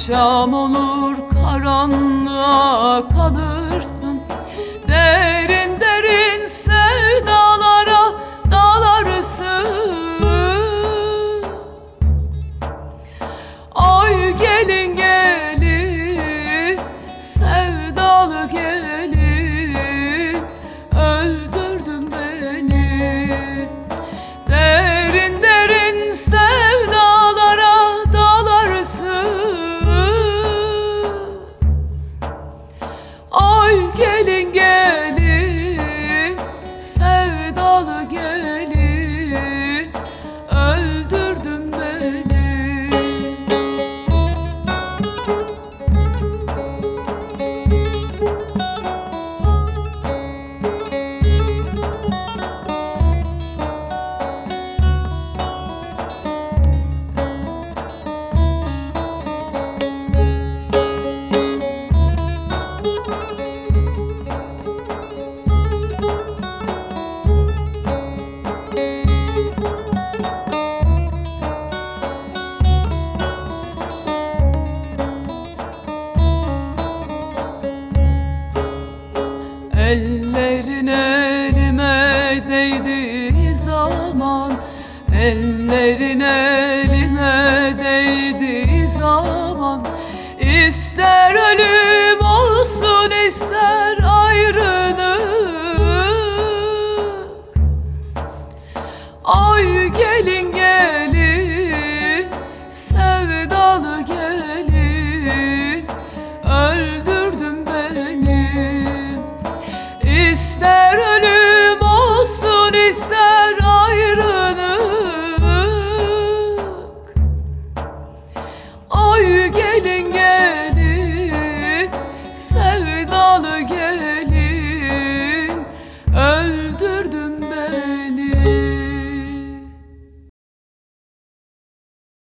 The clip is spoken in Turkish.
Akşam olur karanlığa kalırsın, derin derin sevdalara dalarsın. Ay gelin gelin, sevdalı gelin, öldürdün beni. Derin derin sevdalara dalarsın. Ay gelin gelin, sevdalı gelin, öldürdün beni. Ellerin elime değdiği zaman, ellerin elime değdiği zaman, ister ölüm olsun ister ayrılık. Ay gelin gelin, sevdalı gelin, öldürdün beni. İster ölüm olsun ister ayrılık. Ay gelin gelin,